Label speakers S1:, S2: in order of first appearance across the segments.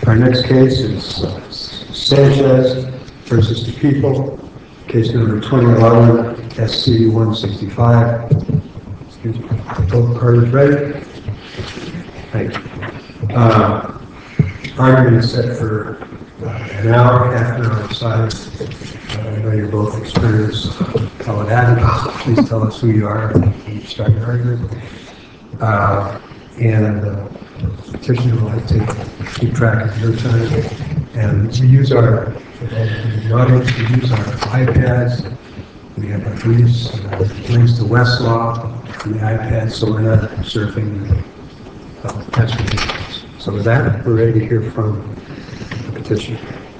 S1: Our next case is Sanchez versus the People, case number 2011 SC 165. Excuse me. Both parties ready? Thank you. Argument is set for an hour, half an hour aside. I know you're both experienced appellate advocates. Please tell us who you are when you start your argument. Petitioner will have to keep track of your time. And we use our, in the audience, we use our iPads. We have our briefs, links to Westlaw on the iPad, so we're not surfing that's ridiculous. So with that, we're ready to hear from the petitioner.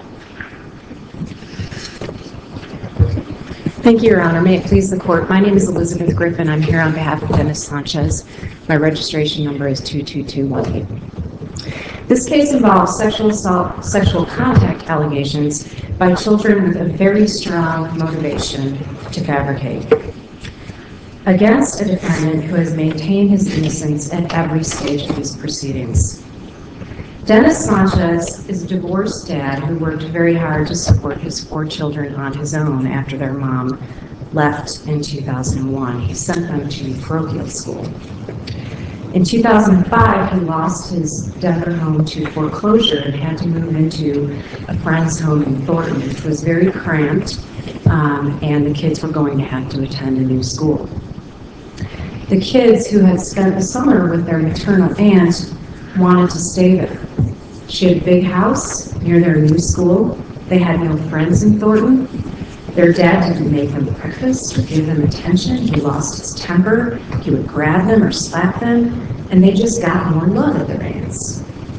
S2: Thank you, Your Honor. May it please the Court. My name is Elizabeth Griffin. I'm here on behalf of Dennis Sanchez. My registration number is 22218. This case involves sexual assault, sexual contact allegations by children with a very strong motivation to fabricate against a defendant who has maintained his innocence at every stage of his proceedings. Dennis Sanchez is a divorced dad who worked very hard to support his 4 children on his own after their mom left in 2001. He sent them to parochial school. In 2005, he lost his Denver home to foreclosure and had to move into a friend's home in Thornton, which was very cramped, and the kids were going to have to attend a new school. The kids, who had spent the summer with their maternal aunt, wanted to stay there. She had a big house near their new school. They had no friends in Thornton. Their dad didn't make them breakfast or give them attention. He lost his temper. He would grab them or slap them, and they just got more love at their aunts.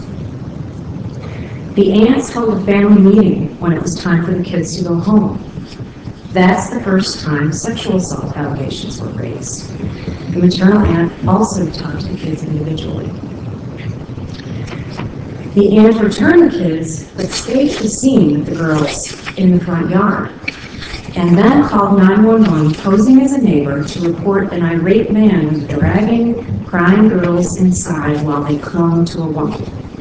S2: The aunts held a family meeting when it was time for the kids to go home. That's the first time sexual assault allegations were raised. The maternal aunt also talked to the kids individually. The aunt returned the kids, but staged a scene with the girls in the front yard, and then called 911, posing as a neighbor, to report an irate man was dragging crying girls inside while they clung to a wall.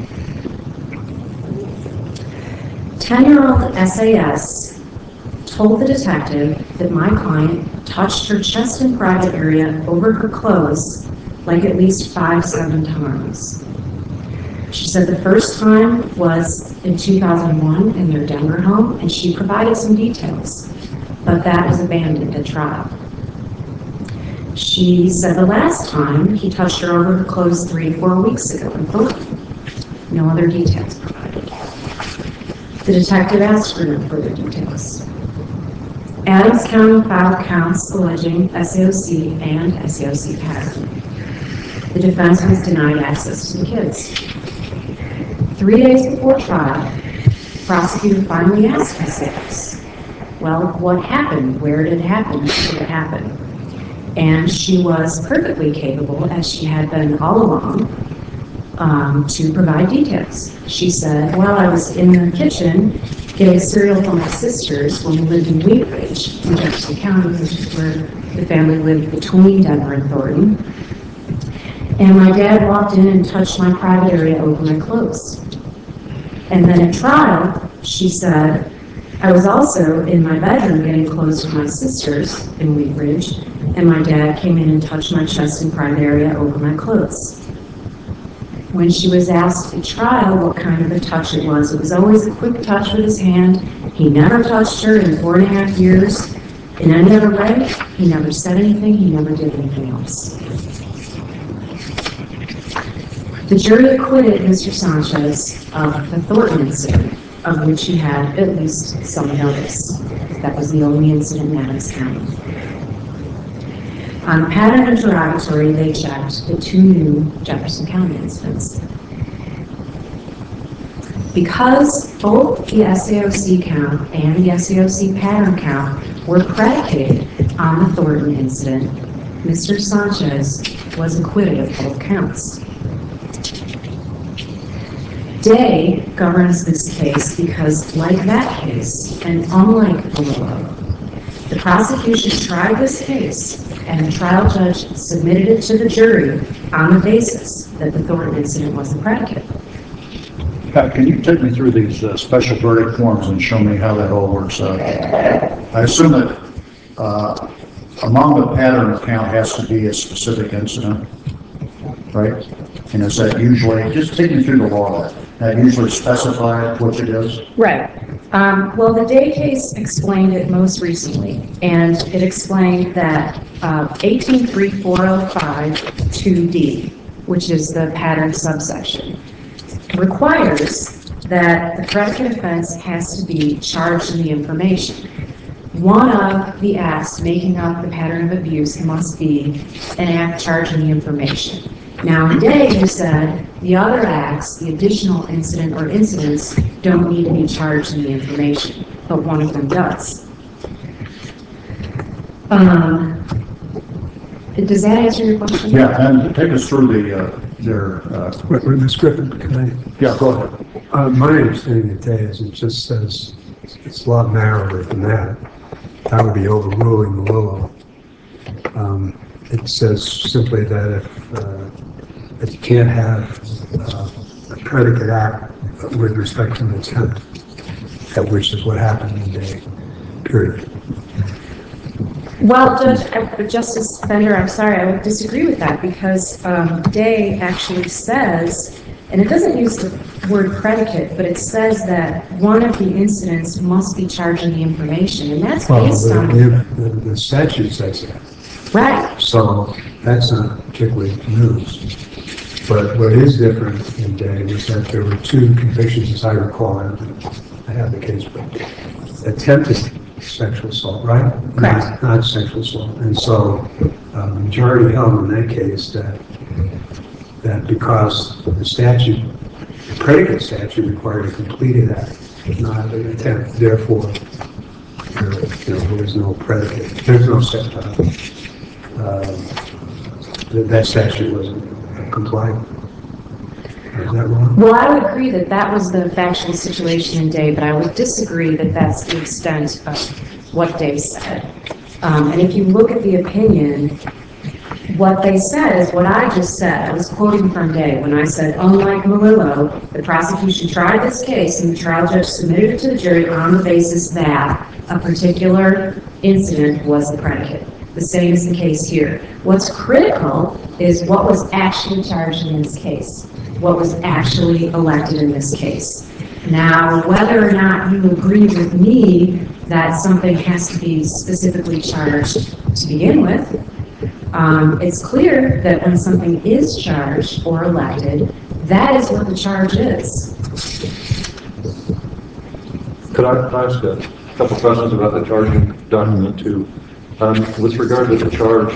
S2: 10-year-old SAS told the detective that my client touched her chest and private area over her clothes like at least 5-7 times. She said the first time was in 2001 in their Denver home, and she provided some details, but that was abandoned at trial. She said the last time he touched her over her clothes 3 to 4 weeks ago in Thornton. No other details provided. The detective asked for no further details. Adams County filed counts alleging SAOC and SAOC pattern. The defense was denied access to the kids. 3 days before trial, the prosecutor finally asked SAS, well, what happened? Where did it happen? How did it happen? And she was perfectly capable, as she had been all along, to provide details. She said, well, I was in the kitchen getting cereal for my sisters when we lived in Wheat Ridge in Jefferson County, which is where the family lived between Denver and Thornton. And my dad walked in and touched my private area over my clothes. And then at trial, she said, I was also in my bedroom getting clothes for my sisters in Wheat Ridge, and my dad came in and touched my chest and private area over my clothes. When she was asked at trial what kind of a touch it was always a quick touch with his hand. He never touched her in 4.5 years. In any other way, he never said anything, he never did anything else. The jury acquitted Mr. Sanchez of the Thornton incident, of which he had at least some notice. That was the only incident in Adams County. On pattern interrogatory, they checked the 2 new Jefferson County incidents. Because both the SAOC count and the SAOC pattern count were predicated on the Thornton incident, Mr. Sanchez was acquitted of both counts. Day governs this case because, like that case, and unlike below, the prosecution tried this case and the trial judge submitted it to the jury on the basis that the Thornton incident was the predicate.
S3: Pat, can you take me through these special verdict forms and show me how that all works out? I assume that among the pattern count has to be a specific incident, right? And is that usually, just take me through the law, that usually specify which it is?
S2: Right. Well, the Day case explained it most recently, and it explained that 183405 2D, which is the pattern subsection, requires that the predicate offense has to be charged in the information. One of the acts making up the pattern of abuse must be an act charging the information. Now, in Day, you said the other acts, the additional incident or incidents, don't need to be charged in the information, but one of them does. Does that answer your question?
S3: Yeah, and take us through
S1: Ms. Griffin, can I?
S3: yeah, go ahead.
S1: My understanding of Day is it just says it's a lot narrower than that. That would be overruling Melillo. It says simply that if you can't have a predicate act with respect to an attempt, which is what happened in Day, period.
S2: Well, Justice Bender, I'm sorry, I would disagree with that because Day actually says, and it doesn't use the word predicate, but it says that one of the incidents must be charged in the information, and that's based on...
S1: The statute says that.
S2: Right.
S1: So that's not particularly news. But what is different in Day was that there were two convictions, as I recall, and I have the case, but attempted sexual assault, right?
S2: Correct.
S1: Not sexual assault. And so the majority held in that case that because the statute, the predicate statute required a completed act, not an attempt, therefore there was no predicate. There's no that statute wasn't complied. Is that wrong?
S2: Well, I would agree that that was the factual situation in Day, but I would disagree that that's the extent of what Day said. And if you look at the opinion, what they said is what I just said. I was quoting from Day when I said, unlike Melillo, the prosecution tried this case and the trial judge submitted it to the jury on the basis that a particular incident was the predicate. The same is the case here. What's critical is what was actually charged in this case, what was actually elected in this case. Now, whether or not you agree with me that something has to be specifically charged to begin with, it's clear that when something is charged or elected, that is what the charge is.
S4: Could I ask a couple questions about the charging document too? With regard to the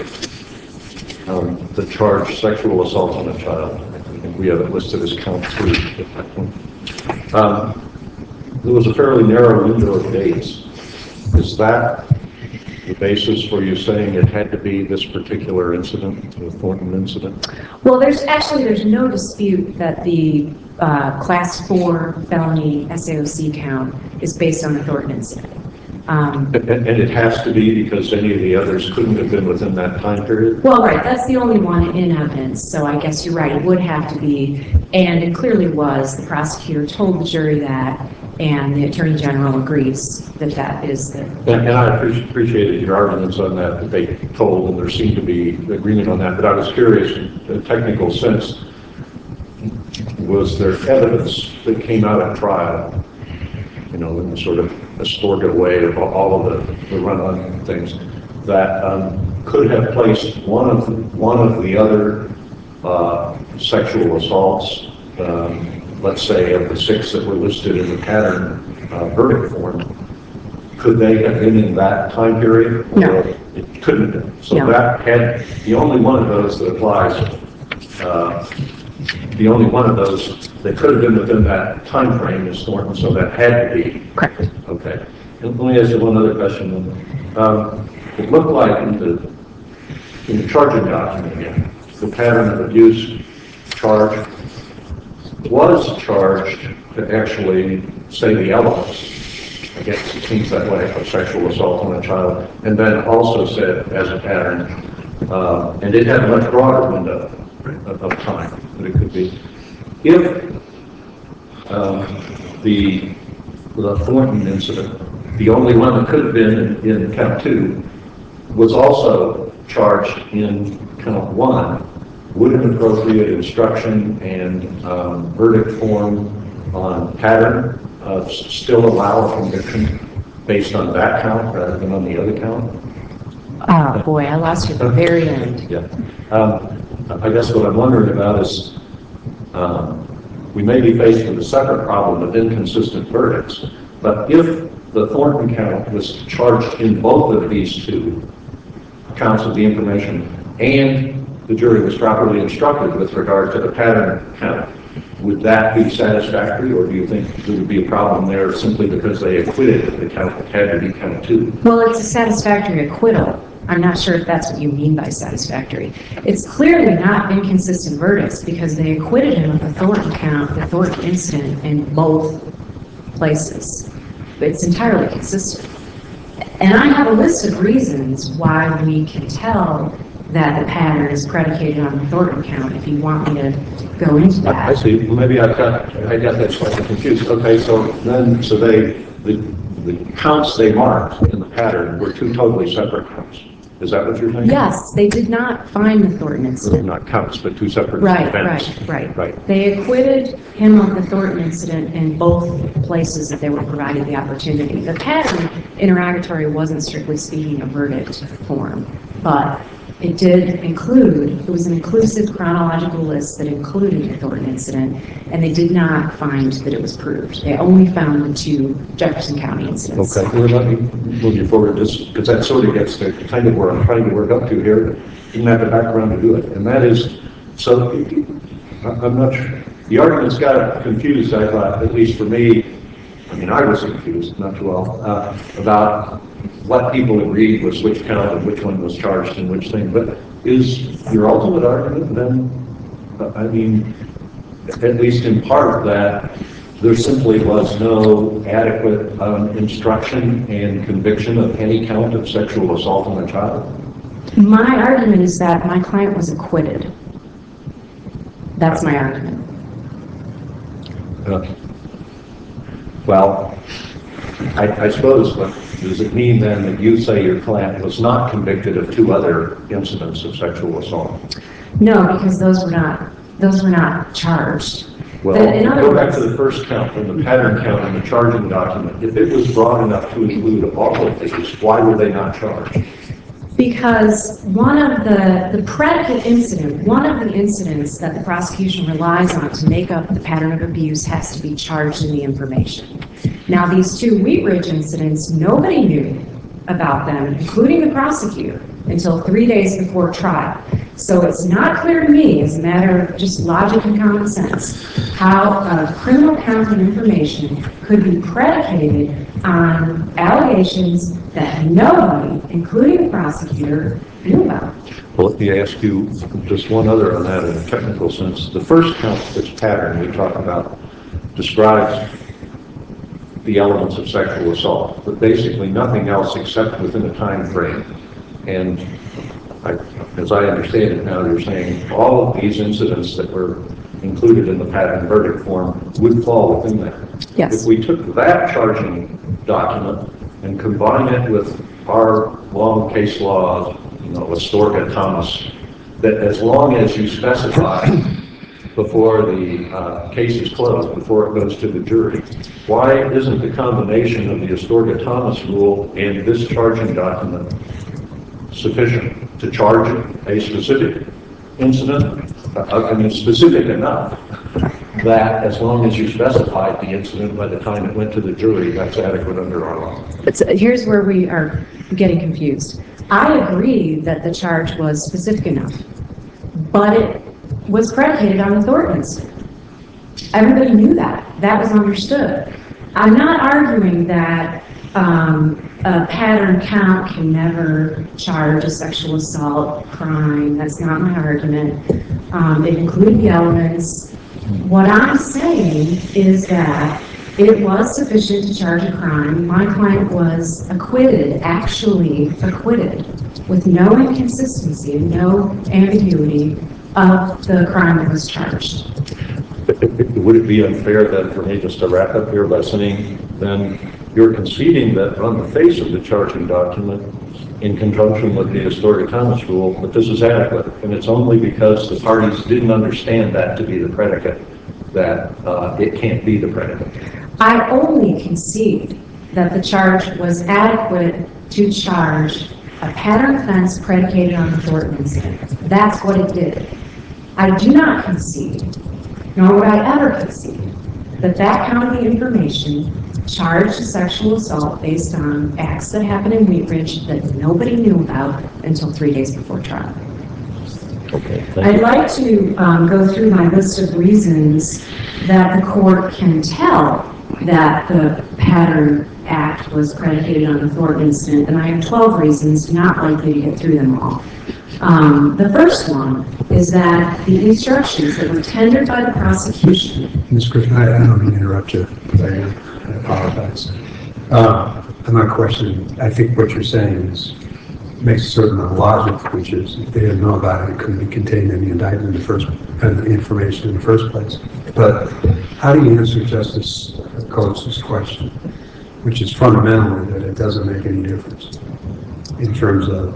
S4: charge sexual assault on a child, I think we have it listed as count 2 at that point. There was a fairly narrow window of dates. Is that the basis for you saying it had to be this particular incident, the Thornton incident?
S2: Well, there's no dispute that the class 4 felony SAOC count is based on the Thornton incident.
S4: And it has to be because any of the others couldn't have been within that time period?
S2: Well, right, that's the only one in evidence, so I guess you're right, it would have to be, and it clearly was. The prosecutor told the jury that, and the Attorney General agrees that that is the...
S4: And I appreciated your arguments on that they told, and there seemed to be agreement on that, but I was curious, in a technical sense, was there evidence that came out at trial, in the sort of historical way of all of the run-on things, that could have placed one of the other sexual assaults, let's say of the 6 that were listed in the pattern verdict form, could they have been in that time period?
S2: No.
S4: It couldn't have been. So
S2: No.
S4: that had, the only one of those that applies, the only one of those that could have been within that time frame is Thornton, so that had to be.
S2: Correct.
S4: Okay. And let me ask you one other question then. It looked like in the charging document again, the pattern of abuse charge was charged to actually say the elements. I guess it seems that way, of sexual assault on a child, and then also said as a pattern, and it had a much broader window of time that it could be. If the Thornton incident, the only one that could have been in count 2, was also charged in count 1, would an appropriate instruction and verdict form on pattern still allow a conviction based on that count rather than on the other count?
S2: Oh, boy, I lost you at the very end.
S4: Yeah. I guess what I'm wondering about is we may be faced with a separate problem of inconsistent verdicts, but if the Thornton count was charged in both of these 2 counts of the information and the jury was properly instructed with regard to the pattern count, would that be satisfactory, or do you think there would be a problem there simply because they acquitted the count that had to be count 2?
S2: Well, it's a satisfactory acquittal. I'm not sure if that's what you mean by satisfactory. It's clearly not inconsistent verdicts because they acquitted him of the Thornton count, the Thornton incident, in both places. It's entirely consistent. And I have a list of reasons why we can tell that the pattern is predicated on the Thornton count, if you want me to go into that.
S4: I see. Maybe I got that slightly confused. Okay, so the counts they marked in the pattern were 2 totally separate counts. Is that what you're saying?
S2: Yes, they did not find the Thornton incident.
S4: Not counts, but 2 separate events.
S2: Right. They acquitted him of the Thornton incident in both places that they were provided the opportunity. The pattern interrogatory wasn't strictly speaking a verdict form, but it did include, it was an inclusive chronological list that included the Thornton incident, and they did not find that it was proved. They only found the 2 Jefferson County incidents.
S4: Okay, well, let me move you forward just because that sort of gets to kind of where I'm trying to work up to here, but didn't have the background to do it. And that is, so I'm not sure. The arguments got confused, I thought, at least for me. I mean, I was confused, not too well, about what people agreed was which count and which one was charged and which thing. But is your ultimate argument then, I mean, at least in part, that there simply was no adequate instruction and conviction of any count of sexual assault on a child?
S2: My argument is that my client was acquitted. That's my argument.
S4: Well, I suppose, but does it mean then that you say your client was not convicted of 2 other incidents of sexual assault?
S2: No, because those were not charged.
S4: Well, go back to the first count and the pattern count in the charging document. If it was broad enough to include all of these, why were they not charged?
S2: Because one of the predicate incident, one of the incidents that the prosecution relies on to make up the pattern of abuse has to be charged in the information. Now, these 2 Wheat Ridge incidents, nobody knew about them, including the prosecutor, until 3 days before trial. So it's not clear to me, as a matter of just logic and common sense, how a criminal count of information could be predicated on allegations that nobody, including the prosecutor, knew about.
S4: Well, let me ask you just one other on that in a technical sense. The first count, this pattern we talk about, describes the elements of sexual assault, but basically nothing else except within a time frame. And as I understand it now, you're saying all of these incidents that were included in the pattern verdict form would fall within that.
S2: Yes.
S4: If we took that charging document and combine it with our long case law, Astorga Thomas, that as long as you specify before the case is closed, before it goes to the jury, why isn't the combination of the Astorga Thomas rule and this charging document sufficient to charge a specific incident? I mean, specific enough that as long as you specified the incident by the time it went to the jury, that's adequate under our law.
S2: But here's where we are getting confused. I agree that the charge was specific enough, but it was predicated on the Thornton incident. Everybody knew that. That was understood. I'm not arguing that a pattern count can never charge a sexual assault crime. That's not my argument. It included the elements. What I'm saying is that it was sufficient to charge a crime. My client was acquitted, actually acquitted, with no inconsistency, no ambiguity of the crime that was charged.
S4: Would it be unfair then for me just to wrap up here by saying then you're conceding that on the face of the charging document, in conjunction with the Astoria Thomas rule, that this is adequate, and it's only because the parties didn't understand that to be the predicate that it can't be the predicate.
S2: I only concede that the charge was adequate to charge a pattern offense predicated on the Thornton incident. That's what it did. I do not concede, nor would I ever concede, that that kind of information charged a sexual assault based on acts that happened in Wheat Ridge that nobody knew about until 3 days before trial.
S4: Okay,
S2: I'd like to go through my list of reasons that the court can tell that the pattern act was predicated on the Thornton incident, and I have 12 reasons, not likely to get through them all. The first one is that the instructions that were tendered by the prosecution.
S1: Ms. Griffin, I don't mean to interrupt you. I apologize. I'm not questioning. I think what you're saying makes a certain amount of logic, which is if they didn't know about it, it couldn't be contained in the indictment the information in the first place. But how do you answer Justice Coates' question, which is fundamentally that it doesn't make any difference in terms of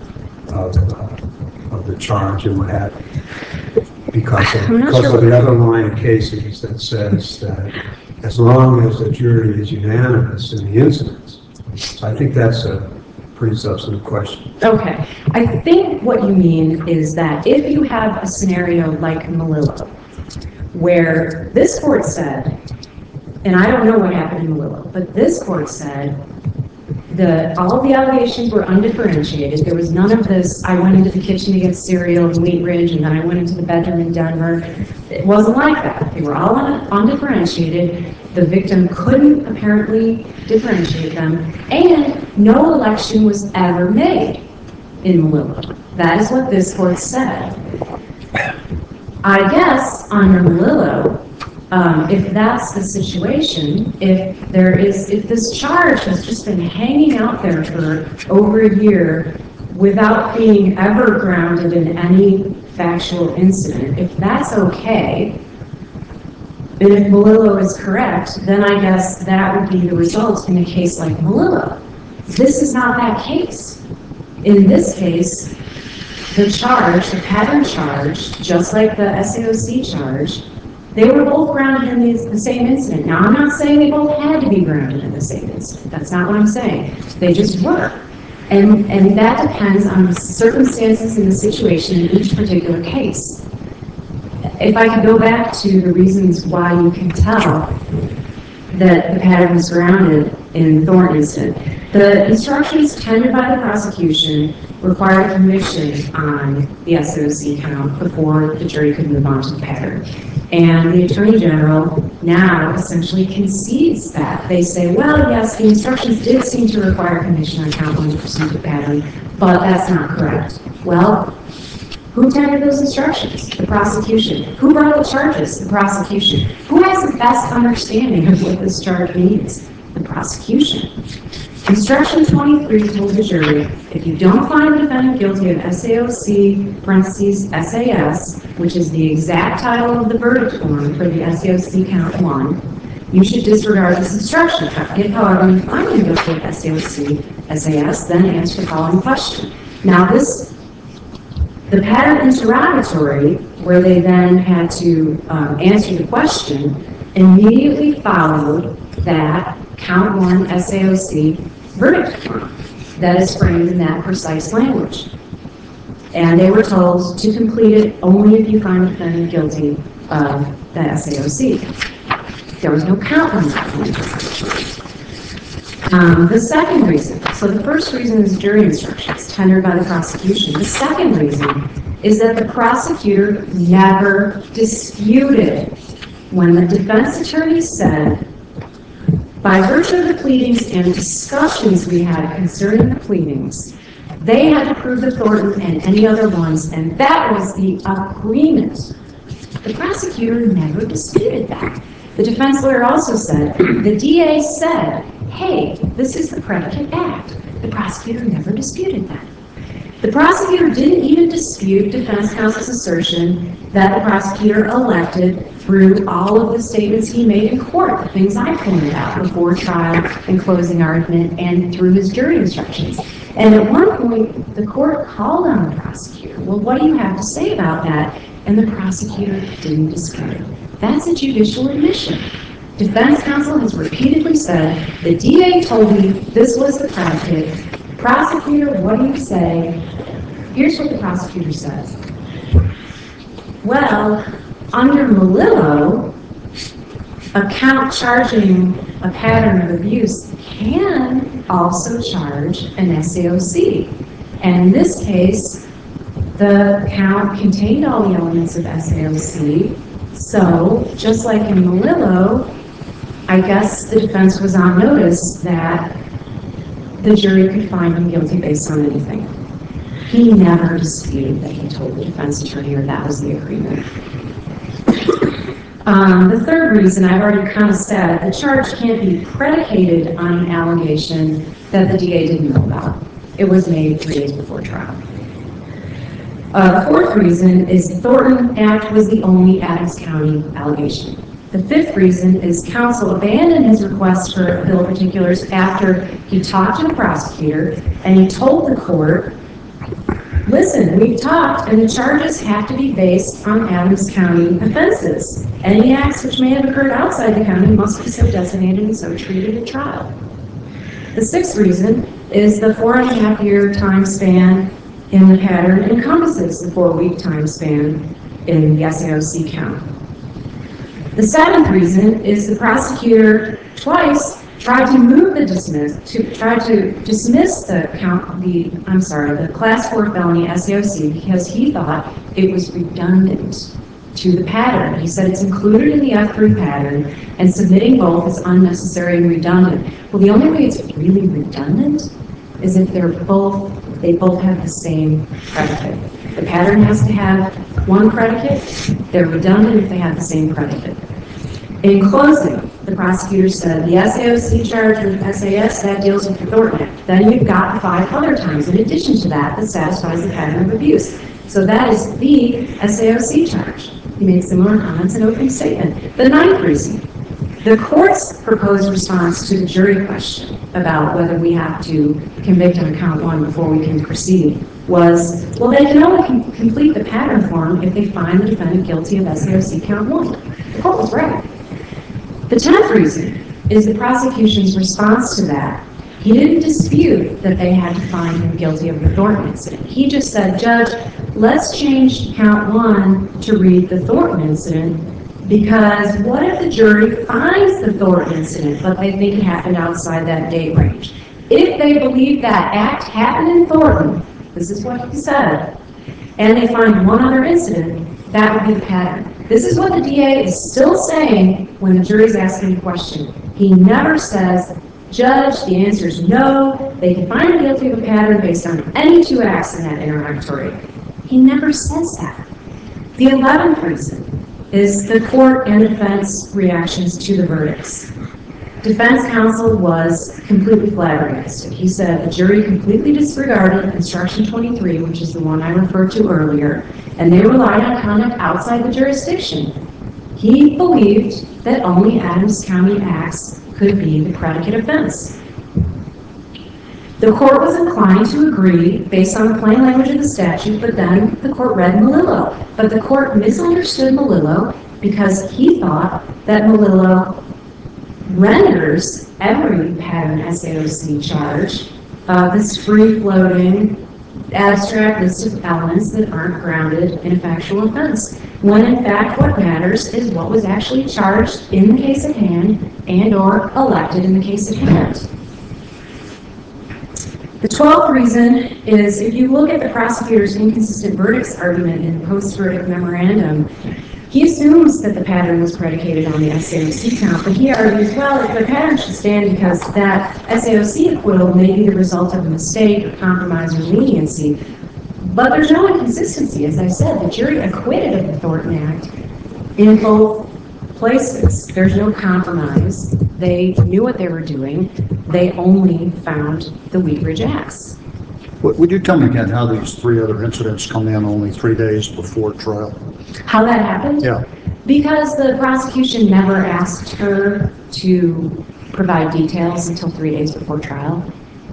S1: the charge and what happened? Because of the other line of cases that says that as long as the jury is unanimous in the incidents. So I think that's a pretty substantive question.
S2: Okay. I think what you mean is that if you have a scenario like Melillo, where this court said, and I don't know what happened in Melillo, but this court said all of the allegations were undifferentiated. There was none of this, I went into the kitchen to get cereal in Wheat Ridge, and then I went into the bedroom in Denver. It wasn't like that. They were all undifferentiated. The victim couldn't apparently differentiate them, and no election was ever made in Melillo. That is what this court said. I guess under Melillo, if that's the situation, if this charge has just been hanging out there for over a year without being ever grounded in any factual incident, if that's okay, and if Melillo is correct, then I guess that would be the result in a case like Melillo. This is not that case. In this case, the pattern charge, just like the SAOC charge, they were both grounded in the same incident. Now, I'm not saying they both had to be grounded in the same incident. That's not what I'm saying. They just were. And that depends on the circumstances and the situation in each particular case. If I could go back to the reasons why you can tell that the pattern was grounded in the Thornton incident, the instructions tendered by the prosecution required a conviction on the SOC count before the jury could move on to the pattern. And the Attorney General now essentially concedes that. They say, well, yes, the instructions did seem to require a conviction on count 1 to pursue the pattern, but that's not correct. Well, who tendered those instructions? The prosecution. Who brought the charges? The prosecution. Who has the best understanding of what this charge means? The prosecution. Instruction 23 told the jury, if you don't find the defendant guilty of SAOC, parentheses, SAS, which is the exact title of the verdict form for the SAOC count 1, you should disregard this instruction. If, however, you find him guilty of SAOC, SAS, then answer the following question. Now, the pattern interrogatory, where they then had to answer the question, immediately followed that count 1 SAOC verdict form that is framed in that precise language. And they were told to complete it only if you find the defendant guilty of the SAOC. There was no count on that one. The second reason, so the first reason is jury instructions tendered by the prosecution. The second reason is that the prosecutor never disputed when the defense attorney said, by virtue of the pleadings and discussions we had concerning the pleadings, they had to prove the Thornton and any other ones, and that was the agreement. The prosecutor never disputed that. The defense lawyer also said, the DA said, hey, this is the predicate act. The prosecutor never disputed that. The prosecutor didn't even dispute defense counsel's assertion that the prosecutor elected through all of the statements he made in court, the things I pointed out before trial and closing argument, and through his jury instructions. And at one point, the court called on the prosecutor. Well, what do you have to say about that? And the prosecutor didn't dispute it. That's a judicial admission. Defense counsel has repeatedly said, the DA told me this was the predicate. Prosecutor, what do you say? Here's what the prosecutor says. Well, under Melillo, a count charging a pattern of abuse can also charge an SAOC. And in this case, the count contained all the elements of SAOC. So, just like in Melillo, I guess the defense was on notice that the jury could find him guilty based on anything. He never disputed that he told the defense attorney or that was the agreement. The third reason I've already kind of said, the charge can't be predicated on an allegation that the DA didn't know about. It was made 3 days before trial. The fourth reason is the Thornton Act was the only Adams County allegation. The fifth reason is counsel abandoned his request for bill of particulars after he talked to the prosecutor and he told the court, listen, we've talked and the charges have to be based on Adams County offenses. Any acts which may have occurred outside the county must be so designated and so treated at trial. The sixth reason is the 4.5-year time span in the pattern encompasses the 4-week time span in the SAOC count. The seventh reason is the prosecutor twice tried to dismiss the class 4 felony SAOC because he thought it was redundant to the pattern. He said it's included in the F3 pattern and submitting both is unnecessary and redundant. Well, the only way it's really redundant is if they both have the same predicate. The pattern has to have one predicate. They're redundant if they have the same predicate. In closing, the prosecutor said the SAOC charge with SAS, that deals with the Thornton Act. Then you've got 5 other times in addition to that that satisfies the pattern of abuse. So that is the SAOC charge. He made similar comments in opening statement. The ninth reason, the court's proposed response to the jury question about whether we have to convict on count 1 before we can proceed was, well, they can only complete the pattern form if they find the defendant guilty of SAOC count 1. The court was right. The 10th reason is the prosecution's response to that. He didn't dispute that they had to find him guilty of the Thornton incident. He just said, Judge, let's change count 1 to read the Thornton incident because what if the jury finds the Thornton incident but they think it happened outside that date range? If they believe that act happened in Thornton, this is what he said, and they find one other incident, that would be the pattern. This is what the DA is still saying when the jury's asking the question. He never says, Judge, the answer is no, they can find him guilty of a pattern based on any 2 acts in that interrogatory. He never says that. The 11th reason is the court and defense reactions to the verdicts. Defense counsel was completely flabbergasted. He said the jury completely disregarded instruction 23, which is the one I referred to earlier, and they relied on conduct outside the jurisdiction. He believed that only Adams County acts could be the predicate offense. The court was inclined to agree based on the plain language of the statute, but then the court read Melillo. But the court misunderstood Melillo because he thought that Melillo renders every pattern SAOC charge this free-floating, abstract list of elements that aren't grounded in a factual offense, when in fact what matters is what was actually charged in the case at hand and or elected in the case at hand. The 12th reason is if you look at the prosecutor's inconsistent verdicts argument in the post-verdict memorandum, he assumes that the pattern was predicated on the SAOC count, but he argues, well, the pattern should stand because that SAOC acquittal may be the result of a mistake or compromise or leniency. But there's no inconsistency. As I said, the jury acquitted of the Thornton Act in both places. There's no compromise. They knew what they were doing. They only found the Wheatridge acts.
S3: Would you tell me again how these three other incidents come in only 3 days before trial?
S2: How that happened?
S3: Yeah.
S2: Because the prosecution never asked her to provide details until 3 days before trial.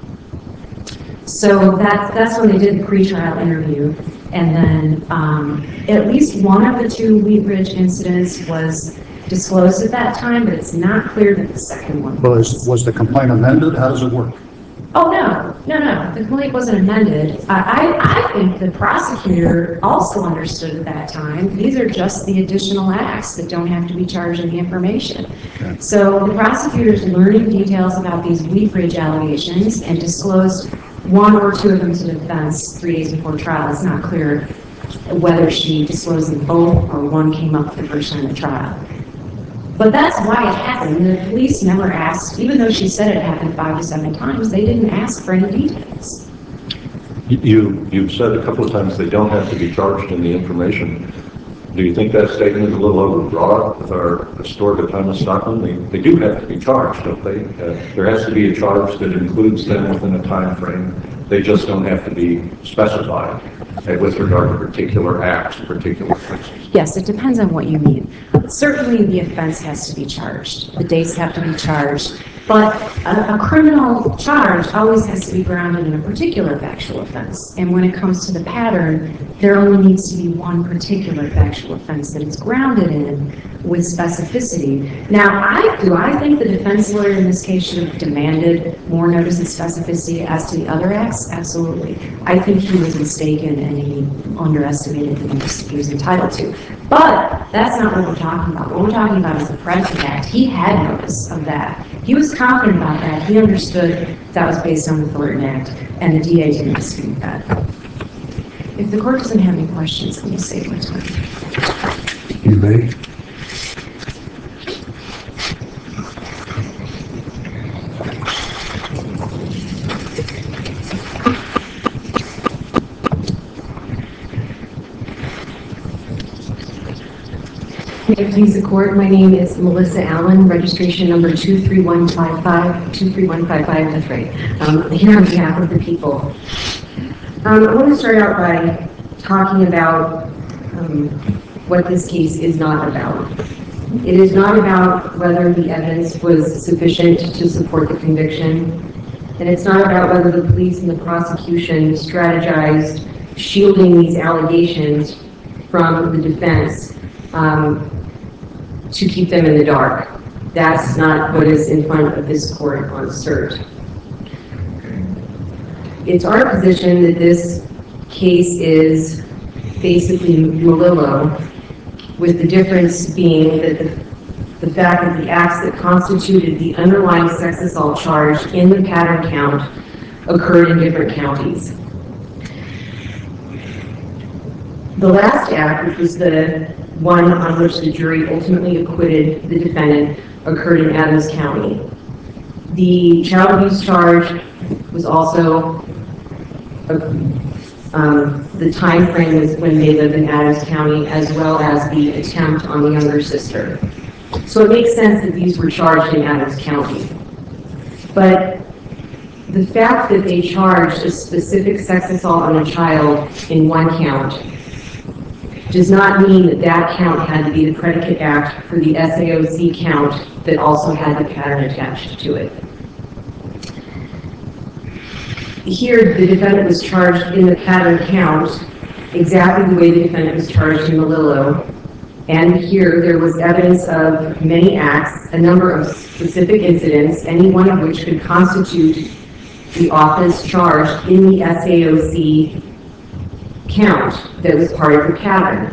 S2: So that's when they did the pre-trial interview. And then at least one of the two Wheat Ridge incidents was disclosed at that time, but it's not clear that the second one
S3: Well, was the complaint amended? How does it work?
S2: Oh, no. The complaint wasn't amended. I think the prosecutor also understood at that time, these are just the additional acts that don't have to be charged in the information.
S3: Okay.
S2: So the prosecutor's learning details about these Wheat Ridge allegations and disclosed one or two of them to the defense 3 days before trial. It's not clear whether she disclosed them both or one came up for the first time at trial. But that's why it happened. The police never asked, even though she said it happened 5 to 7 times, they didn't ask for any details.
S4: You've said a couple of times they don't have to be charged in the information. Do you think that statement is a little overbroad with our historic time of Stockton? They do have to be charged, don't they? There has to be a charge that includes them within a time frame. They just don't have to be specified with regard to particular acts, particular offenses.
S2: Yes, it depends on what you mean. Certainly the offense has to be charged. The dates have to be charged. But a criminal charge always has to be grounded in a particular factual offense. And when it comes to the pattern, there only needs to be one particular factual offense that it's grounded in with specificity. Now, I think the defense lawyer in this case should have demanded more notice and specificity as to the other acts? Absolutely. I think he was mistaken and he underestimated the notice he was entitled to. But that's not what we're talking about. What we're talking about is the predicate act. He had notice of that. He was confident about that. He understood that was based on the Fullerton Act, and the DA didn't dispute that. If the court doesn't have any questions, let me save my time.
S1: You may.
S5: May it please the court, my name is Melissa Allen, registration number 23155, that's right. Here on behalf of the people. I want to start out by talking about what this case is not about. It is not about whether the evidence was sufficient to support the conviction, and it's not about whether the police and the prosecution strategized shielding these allegations from the defense to keep them in the dark. That's not what is in front of this court on cert. It's our position that this case is basically Melillo, with the difference being that the fact that the acts that constituted the underlying sex assault charge in the pattern count occurred in different counties. The last act, which was the one on which the jury ultimately acquitted the defendant, occurred in Adams County. The child abuse charge was also, the time frame was when they lived in Adams County, as well as the attempt on the younger sister. So it makes sense that these were charged in Adams County. But the fact that they charged a specific sex assault on a child in one count does not mean that that count had to be the predicate act for the SAOC count that also had the pattern attached to it. Here, the defendant was charged in the pattern count exactly the way the defendant was charged in Melillo. And here, there was evidence of many acts, a number of specific incidents, any one of which could constitute the offense charged in the SAOC count that was part of the pattern.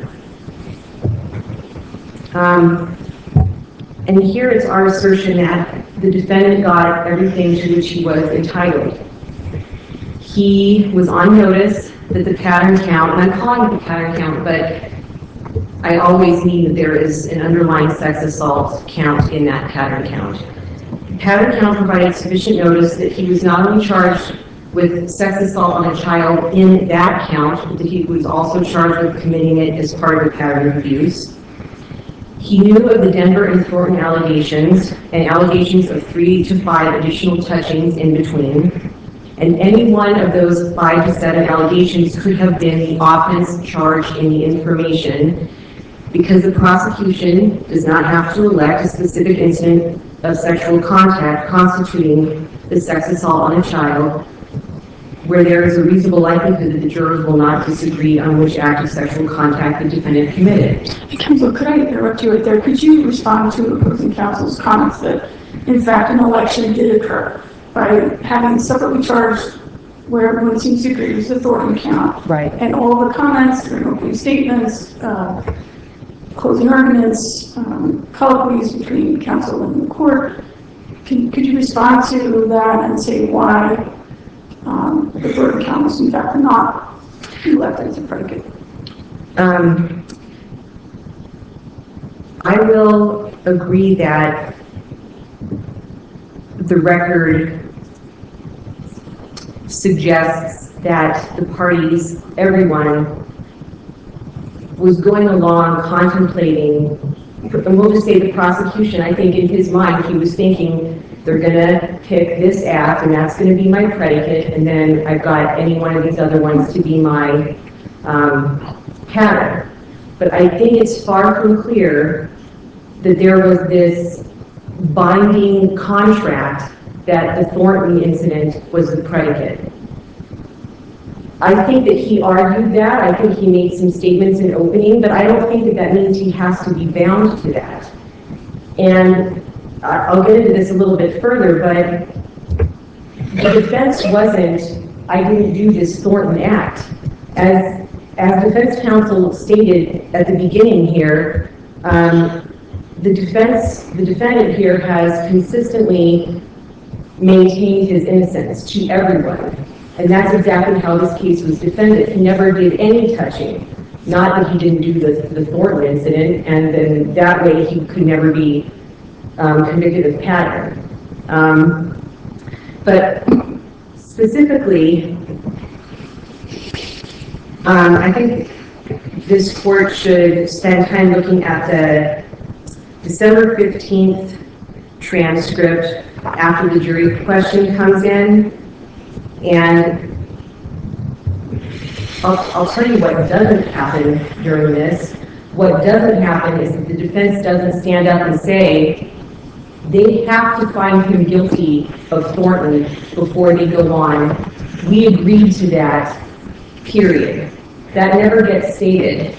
S5: And here it's our assertion that the defendant got everything to which he was entitled. He was on notice that the pattern count, and I'm calling it the pattern count, but I always mean that there is an underlying sex assault count in that pattern count. The pattern count provided sufficient notice that he was not only charged with sex assault on a child in that count, but that he was also charged with committing it as part of the pattern of abuse. He knew of the Denver and Thornton allegations, and allegations of 3 to 5 additional touchings in between. And any one of those 5 to 7 allegations could have been the offense charged in the information, because the prosecution does not have to elect a specific incident of sexual contact constituting the sex assault on a child, where there is a reasonable likelihood that the jurors will not disagree on which act of sexual contact the defendant committed.
S6: Counsel, could I interrupt you right there? Could you respond to opposing counsel's comments that, in fact, an election did occur by having separately charged where everyone seems to agree was the Thornton count?
S2: Right.
S6: And all the comments, during opening statements, closing arguments, colloquies between counsel and the court. Could you respond to that and say why the Thornton count was in fact not elected as a predicate?
S5: I will agree that the record suggests that the parties, everyone, was going along contemplating, and we'll just say the prosecution, I think in his mind, he was thinking, they're gonna pick this act and that's gonna be my predicate, and then I've got any one of these other ones to be my pattern. But I think it's far from clear that there was this binding contract that the Thornton incident was the predicate. I think that he argued that. I think he made some statements in opening, but I don't think that that means he has to be bound to that. And I'll get into this a little bit further, but the defense wasn't, I didn't do this Thornton act. As defense counsel stated at the beginning here, the defendant here has consistently maintained his innocence to everyone. And that's exactly how this case was defended. He never did any touching. Not that he didn't do the Thornton incident, and then that way he could never be convicted of pattern. But specifically, I think this court should spend time looking at the December 15th transcript after the jury question comes in. And I'll tell you what doesn't happen during this. What doesn't happen is that the defense doesn't stand up and say, they have to find him guilty of Thornton before they go on. We agreed to that, period. That never gets stated.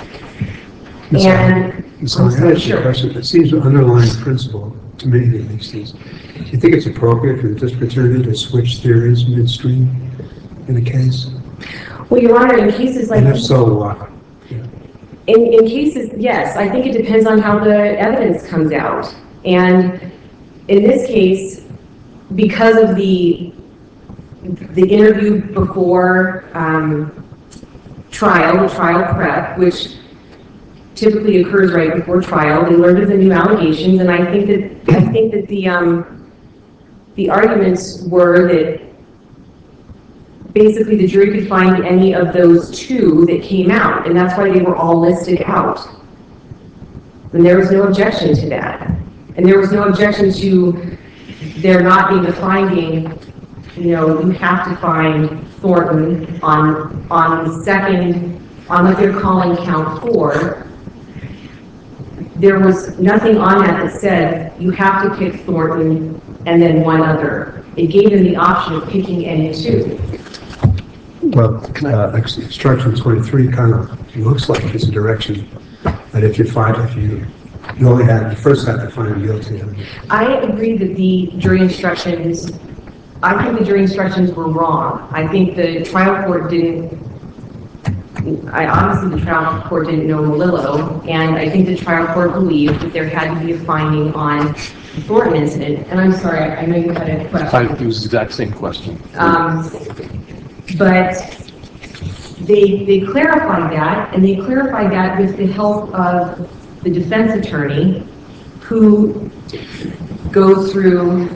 S1: So I ask you a question. It seems an underlying principle, to me at least, is, do you think it's appropriate for the district attorney to switch theories midstream in a case?
S5: Well, Your Honor, in cases like...
S1: And if so, what?
S5: In cases, yes. I think it depends on how the evidence comes out. And in this case, because of the interview before trial prep, which typically occurs right before trial, they learned of the new allegations, and I think that the arguments were that basically the jury could find any of those 2 that came out, and that's why they were all listed out. And there was no objection to that. And there was no objection to there not being a finding, you have to find Thornton on the second, on what they're calling count 4. There was nothing on that said, you have to pick Thornton and then one other. It gave them the option of picking any 2.
S1: Well, instruction 23 kind of looks like it's a direction that if you first have to find him guilty.
S5: I agree that the jury instructions, I think the jury instructions were wrong. I think the trial court didn't, obviously the trial court didn't know Melillo, and I think the trial court believed that there had to be a finding on the Thornton incident. And I'm sorry, I know you had a question.
S7: It was the exact same question.
S5: But they clarified that, and they clarified that with the help of the defense attorney, who goes through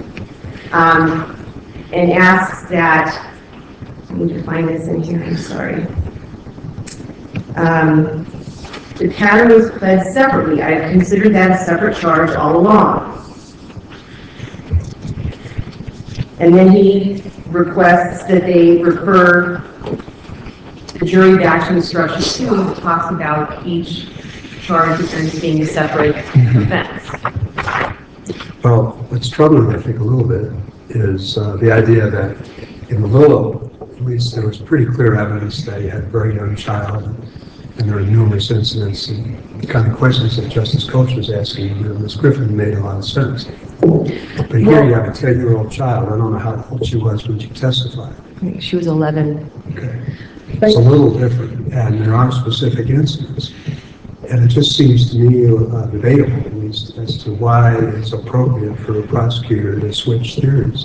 S5: and asks that, I need to find this in here, I'm sorry. The pattern was pled separately. I have considered that a separate charge all along. And then he requests that they refer the jury back to instruction 2 that talks about each charge offense being a separate offense.
S1: Well, what's troubling, I think, a little bit is the idea that in Melillo, at least there was pretty clear evidence that he had a very young child, and there were numerous incidents, and the kind of questions that Justice Coach was asking Ms. Griffin made a lot of sense. But here you have a 10-year-old child. I don't know how old she was when she testified.
S2: She was 11.
S1: Okay. It's a little different, and there are specific incidents. And it just seems to me debatable, at least, as to why it's appropriate for a prosecutor to switch theories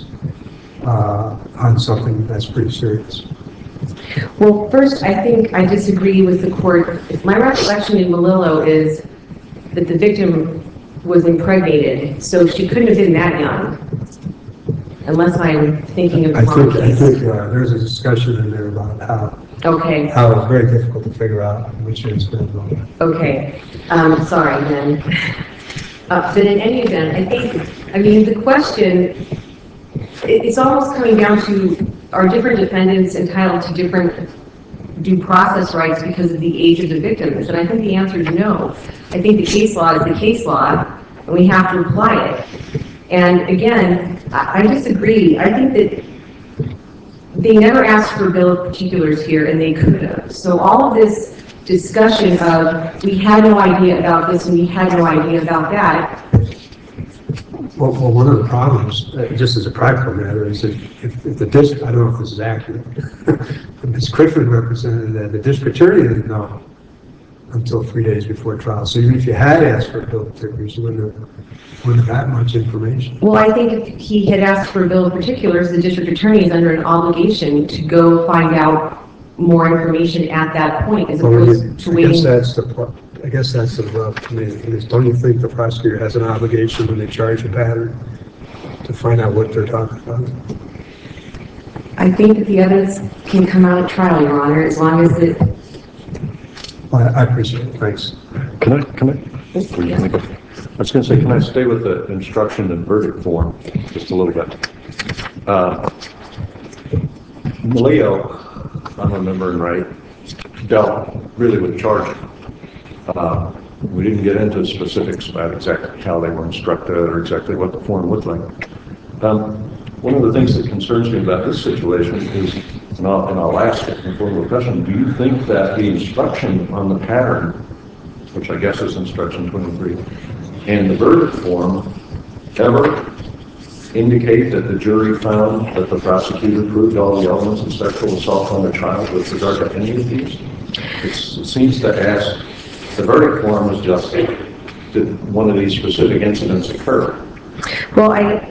S1: on something that's pretty serious.
S5: Well, first, I think I disagree with the court. My recollection in Melillo is that the victim was impregnated, so she couldn't have been that young, unless I'm thinking of the wrong case.
S1: I think there's a discussion in there about how
S5: Okay.
S1: it's very difficult to figure out which is going to go.
S5: Okay, sorry then. But in any event, the question, it's almost coming down to, are different defendants entitled to different due process rights because of the age of the victims? And I think the answer is no. I think the case law is the case law, and we have to apply it. And again, I disagree. I think that they never asked for a bill of particulars here, and they could have. So all of this discussion of, we had no idea about this and we had no idea about that.
S1: Well, one of the problems, just as a practical matter, is that if the district, I don't know if this is accurate, Ms. Griffin represented that the district attorney didn't know until 3 days before trial. So even if you had asked for a bill of particulars, you wouldn't have that much information.
S5: Well, I think if he had asked for a bill of particulars, the district attorney is under an obligation to go find out more information at that point, as opposed to waiting.
S1: I guess that's the rub to me. Don't you think the prosecutor has an obligation when they charge a pattern to find out what they're talking about?
S5: I think that the evidence can come out at trial, Your Honor, as long as it...
S1: Well, I appreciate it. Thanks.
S4: Can I? I was going to say, can I stay with the instruction and verdict form just a little bit? Melillo, if I'm remembering right, dealt really with charging. We didn't get into specifics about exactly how they were instructed or exactly what the form looked like. One of the things that concerns me about this situation is, and I'll ask it in the form of a question, do you think that the instruction on the pattern, which I guess is instruction 23, and the verdict form ever indicate that the jury found that the prosecutor proved all the elements of sexual assault on a child with regard to any of these? It seems to ask, the verdict form was just, did one of these specific incidents occur?
S5: Well, I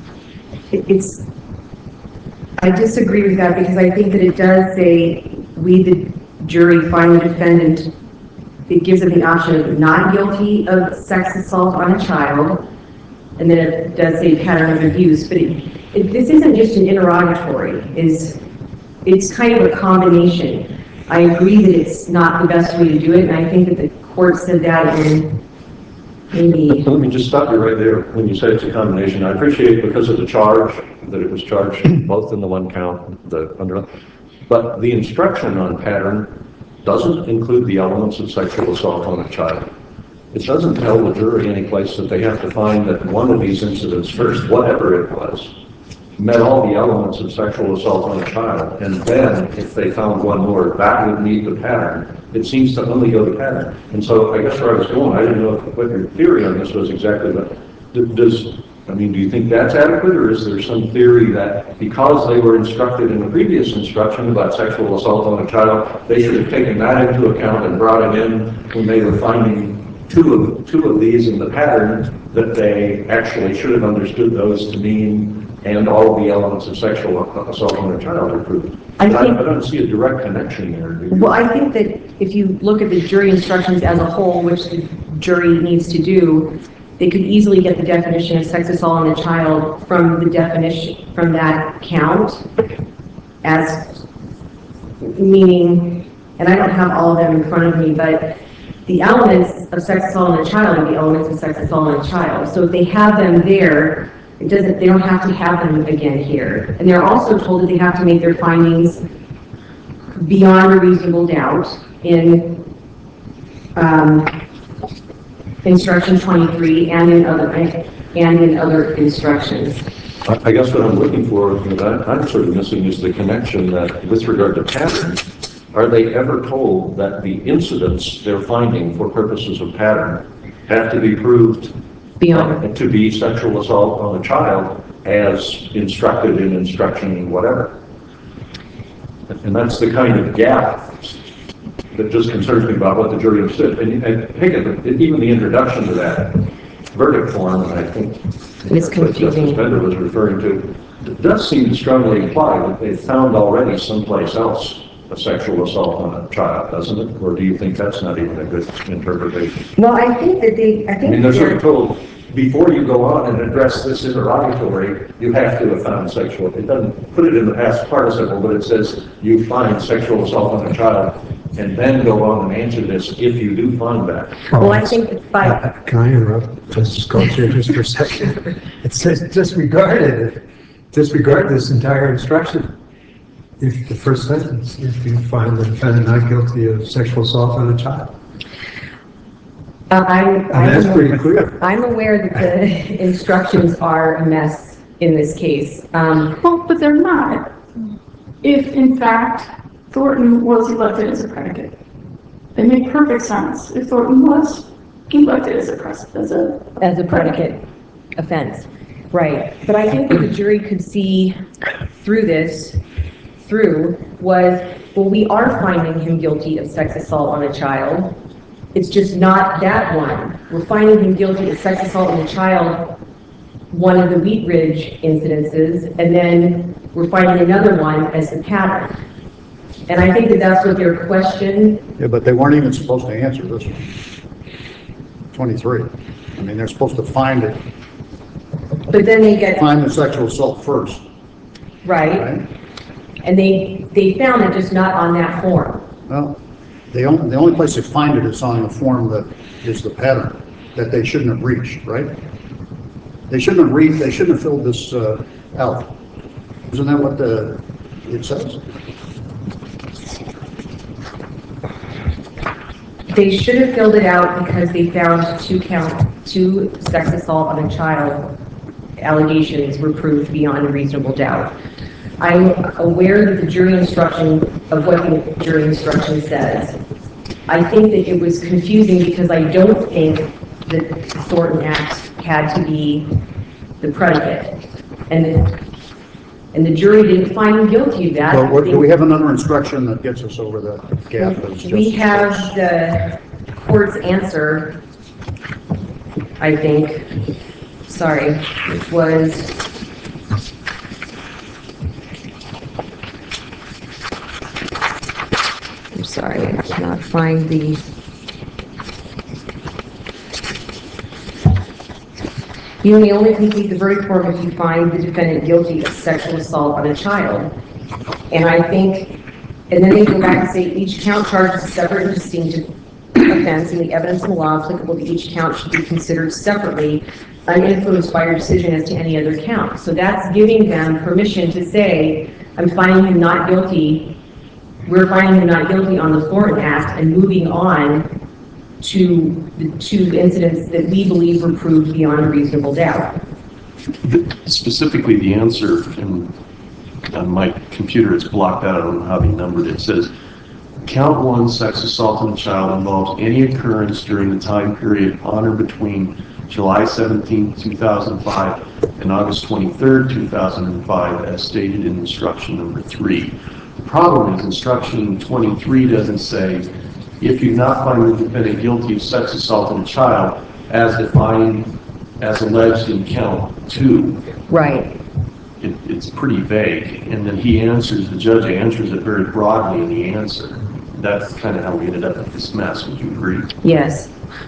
S5: disagree with that, because I think that it does say, we, the jury, find the defendant, it gives them the option of not guilty of sex assault on a child, and then it does say pattern of abuse, but this isn't just an interrogatory, it's kind of a combination. I agree that it's not the best way to do it, and I think that the court said that in maybe...
S4: Let me just stop you right there when you say it's a combination. I appreciate because of the charge, that it was charged both in the one count, but the instruction on pattern doesn't include the elements of sexual assault on a child. It doesn't tell the jury any place that they have to find that one of these incidents first, whatever it was, met all the elements of sexual assault on a child, and then if they found one more, that would meet the pattern. It seems to only go to pattern. And so I guess where I was going, I didn't know what your theory on this was exactly, but do you think that's adequate, or is there some theory that because they were instructed in the previous instruction about sexual assault on a child, they should have taken that into account and brought it in when they were finding two of these in the pattern, that they actually should have understood those to mean and all the elements of sexual assault on a child are proved? I don't see a direct connection there.
S5: Well, I think that if you look at the jury instructions as a whole, which the jury needs to do, they could easily get the definition of sex assault on a child from the definition, from that count, as meaning, and I don't have all of them in front of me, but the elements of sex assault on a child are the elements of sex assault on a child. So if they have them there, they don't have to have them again here. And they're also told that they have to make their findings beyond a reasonable doubt in instruction 23 and in other instructions.
S4: I guess what I'm looking for, that I'm sort of missing, is the connection that with regard to pattern, are they ever told that the incidents they're finding for purposes of pattern have to be proved
S5: Beyond.
S4: to be sexual assault on a child as instructed in instruction whatever? And that's the kind of gap that just concerns me about what the jury understood. And Higgin, even the introduction to that verdict form, and I think
S5: It's
S4: that's what Justice
S5: confusing.
S4: Bender was referring to, it does seem to strongly imply that they found already someplace else a sexual assault on a child, doesn't it? Or do you think that's not even a good interpretation?
S5: Well, I think that
S4: I mean, they're sort of told, before you go on and address this interrogatory, you have to have found sexual, it doesn't put it in the past participle, but it says you find sexual assault on a child, and then go on and answer this if you do find that.
S5: Well, I think that by,
S1: Can I interrupt Justice Gaultier just for a second? It says disregard this entire instruction. If the first sentence, if you find the defendant not guilty of sexual assault on a child. And that's pretty clear.
S5: I'm aware that the instructions are a mess in this case.
S6: Well, but they're not. If, in fact, Thornton was elected as a predicate, they make perfect sense. If Thornton was elected as a
S5: Predicate offense. Right. But I think that the jury could see was, well, we are finding him guilty of sex assault on a child. It's just not that one. We're finding him guilty of sex assault on a child, one of the Wheat Ridge incidences, and then we're finding another one as the pattern. And I think that that's what their question.
S3: Yeah, but they weren't even supposed to answer this one. 23. I mean, they're supposed to find
S5: But then they get,
S3: the sexual assault first,
S5: right,
S3: right?
S5: and they found it just not on that form.
S3: Well, the only place they find it is on the form that is the pattern that they shouldn't have reached, right? They shouldn't have filled this out. Isn't that what it says?
S5: They should have filled it out because they found two sex assault on a child allegations were proved beyond a reasonable doubt. I'm aware that the jury instruction, of what the jury instruction says. I think that it was confusing because I don't think that the Thornton Act had to be the predicate. And the jury didn't find him guilty of that.
S3: Well, do we have another instruction that gets us over the gap?
S5: We have the court's answer, I think. Sorry, which was, I'm sorry, I cannot find the, you may only complete the verdict form if you find the defendant guilty of sexual assault on a child. And I think, and then they go back and say each count charges a separate and distinct offense, and the evidence in the law applicable to each count should be considered separately, uninfluenced by your decision as to any other count. So that's giving them permission to say, I'm finding him not guilty, we're finding him not guilty on the Thornton Act, and moving on to the two incidents that we believe were proved beyond a reasonable doubt.
S7: Specifically, the answer, and on my computer it's blocked out, I don't know how they numbered it, says, count one, sex assault on a child involves any occurrence during the time period on or between July 17, 2005 and August 23, 2005, as stated in instruction number 3. The problem is instruction 23 doesn't say, if you not find the defendant guilty of sex assault on a child, as defined, as alleged in count 2.
S5: Right.
S7: It's pretty vague. And then the judge answers it very broadly in the answer. That's kind of how we ended up with this mess. Would you agree?
S5: Yes.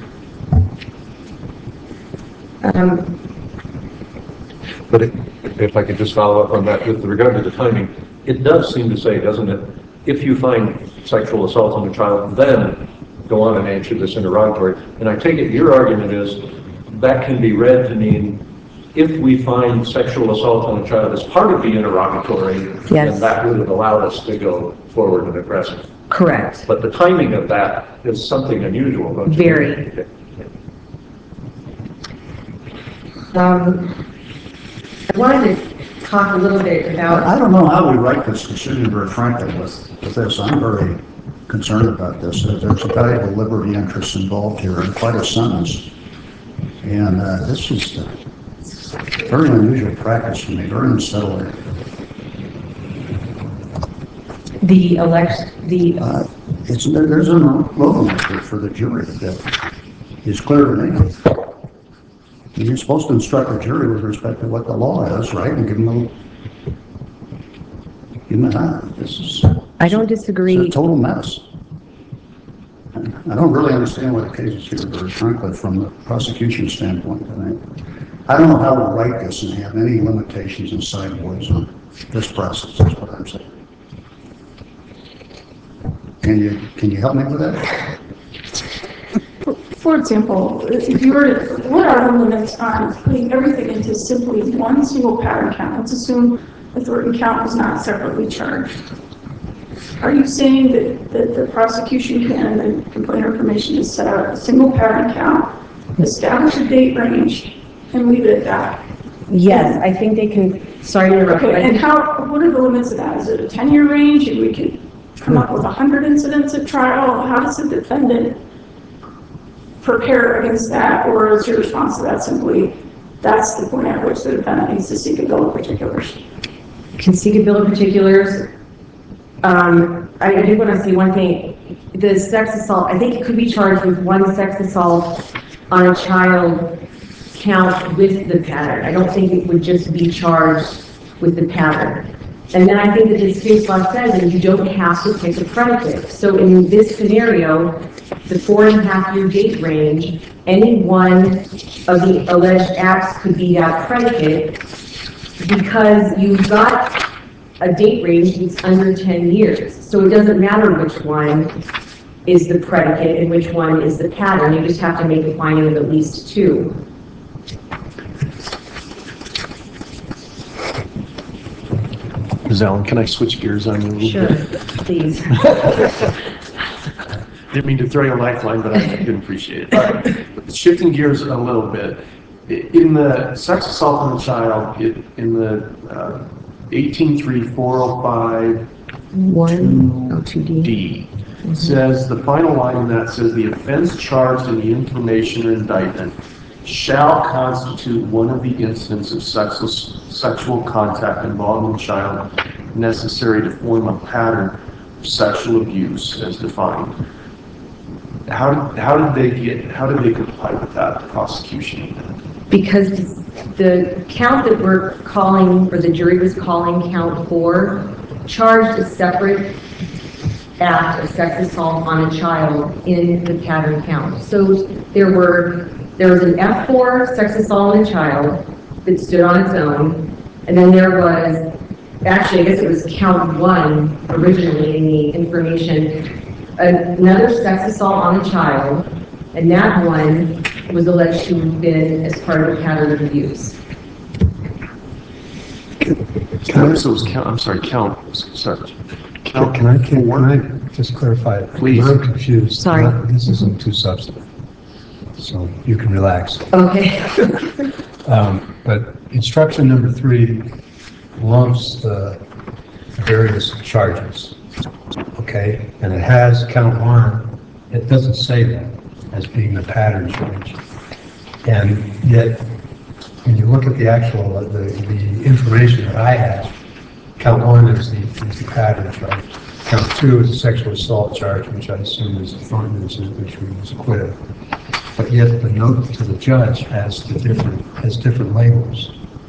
S4: But if I could just follow up on that with regard to the timing, it does seem to say, doesn't it, if you find sexual assault on a child, then go on and answer this interrogatory. And I take it your argument is that can be read to mean if we find sexual assault on a child as part of the interrogatory,
S2: Yes.
S4: then that would have allowed us to go forward and address it.
S2: Correct.
S4: But the timing of that is something unusual, don't you?
S2: Very.
S4: think?
S5: I wanted to talk a little bit about,
S3: I don't know how we write this decision very frankly with this. I'm very concerned about this. There's a valuable liberty interest involved here and quite a sentence. And this is very unusual practice for me, very unsettling.
S5: the election,
S3: There's a role for the jury that is clear to me. You're supposed to instruct the jury with respect to what the law is, right? And give them a hand. This is
S2: I don't
S3: it's
S2: disagree.
S3: a total mess. I don't really understand what the case is here, very frankly, from the prosecution standpoint. I don't know how to write this and have any limitations and sideboards on this process, is what I'm saying. Can you help me with that?
S6: For example, if you were to, what are the limits on putting everything into simply one single pattern count? Let's assume the Thornton count was not separately charged. Are you saying that the prosecution can, and the complainer permission to set out a single pattern count, establish a date range, and leave it at that?
S2: Yes, I think they can, sorry to interrupt.
S6: Okay, and what are the limits of that? Is it a 10-year range, and we could come up with 100 incidents at trial? How does the defendant prepare against that, or is your response to that simply, that's the point at which the defendant needs to seek a bill of particulars?
S5: can seek a bill of particulars. I do want to say one thing. The sex assault, I think it could be charged with one sex assault on a child count with the pattern. I don't think it would just be charged with the pattern. And then I think that this case law says that you don't have to pick a predicate. So in this scenario, the 4.5-year date range, any one of the alleged acts could be that predicate because you've got a date range that's under 10 years. So it doesn't matter which one is the predicate and which one is the pattern. You just have to make a finding of at least two.
S7: Ms. Allen, can I switch gears on you a little
S5: Sure,
S7: bit?
S5: please.
S7: Didn't mean to throw you a lifeline, but I didn't appreciate it. Shifting gears a little bit, in the sex assault on a child, in the 183405 2D, says, the final line in that says, the offense charged in the information or indictment shall constitute one of the instances of sexual contact involving a child necessary to form a pattern of sexual abuse as defined. How did they comply with that, the prosecution?
S5: Because the count that we're calling, or the jury was calling count 4, charged a separate act of sex assault on a child in the pattern count. So there was an F4 sex assault on a child that stood on its own, and then there was, actually I guess it was count 1 originally in the information, another sex assault on a child, and that one was alleged to have been as part of a pattern of abuse.
S1: Can I just clarify?
S7: Please.
S1: I'm confused.
S2: Sorry.
S1: This isn't too substantive, so you can relax.
S5: Okay.
S1: But instruction number 3 lumps the various charges, okay? And it has count 1. It doesn't say that as being the pattern charge. And yet, when you look at the actual, the information that I have, count 1 is the pattern charge. Count 2 is the sexual assault charge, which I assume is the Thornton incident, which was acquitted. But yet the note to the judge has different labels.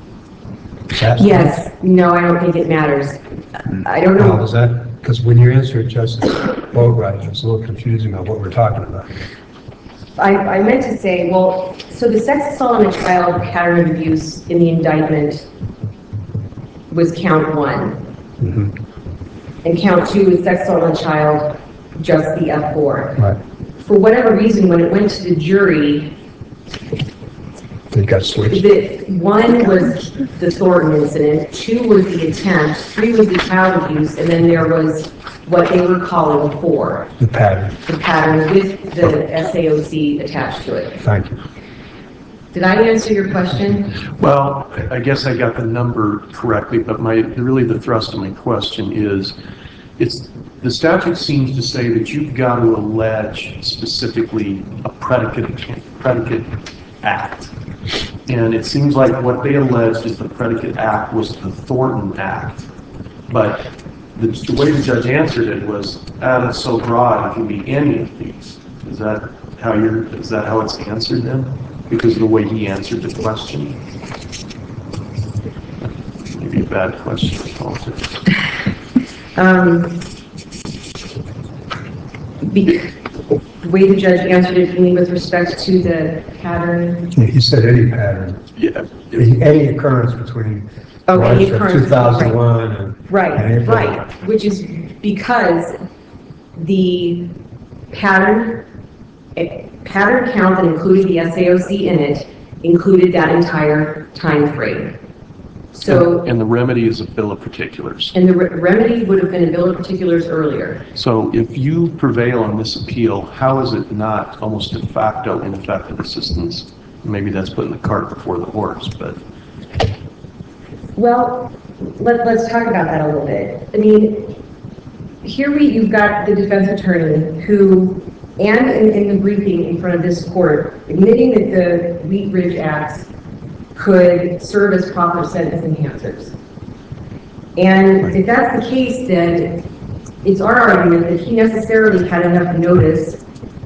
S5: Yes, no, I don't think it matters. I don't
S1: How
S5: know.
S1: is that? Because when you answer Justice Boatwright, it's a little confusing on what we're talking about.
S5: I meant to say, well, so the sex assault on a child pattern of abuse in the indictment was count 1.
S1: Mm-hmm.
S5: And count 2 was sex assault on a child, just the F4.
S1: Right.
S5: For whatever reason, when it went to the jury,
S1: The It got switched.
S5: One was the Thornton incident, 2 was the attempt, 3 was the child abuse, and then there was what they were calling 4,
S1: The pattern.
S5: the pattern with the SAOC attached to it.
S1: Thank you.
S5: Did I answer your question?
S7: Well, I guess I got the number correctly, but really the thrust of my question is, the statute seems to say that you've got to allege specifically a predicate act. And it seems like what they alleged is the predicate act was the Thornton Act. But the way the judge answered it was, that's so broad, it can be any of these. Is that how it's answered then? Because of the way he answered the question? Maybe a bad question for politics.
S5: The way the judge answered it, with respect to the pattern.
S1: Yeah, he said any pattern.
S7: Yeah.
S1: Any occurrence between
S5: Oh,
S1: March
S5: any
S1: of
S5: occurrence,
S1: 2001 and
S5: Right, which is because the pattern count that included the SAOC in it included that entire time frame. So,
S7: And the remedy is a bill of particulars.
S5: and the remedy would have been a bill of particulars earlier.
S7: So if you prevail on this appeal, how is it not almost de facto ineffective assistance? Maybe that's putting the cart before the horse, but.
S5: Well, let's talk about that a little bit. I mean, here you've got the defense attorney who, and in the briefing in front of this court, admitting that the Wheat Ridge Acts could serve as proper sentence enhancers. And if that's the case, then it's our argument that he necessarily had enough notice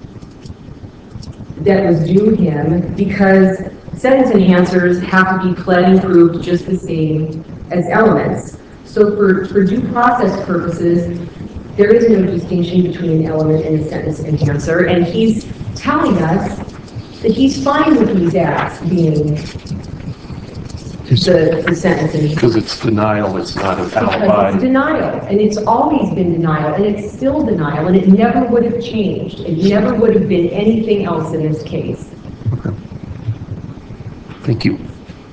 S5: that was due him, because sentence enhancers have to be pled and proved just the same as elements. So for due process purposes, there is no distinction between an element and a sentence enhancer, and he's telling us that he's fine with these acts being the sentence enhancer.
S7: Because it's denial, it's not an
S5: Because
S7: alibi.
S5: it's denial, and it's always been denial, and it's still denial, and it never would have changed. It never would have been anything else in this case.
S7: Okay. Thank you.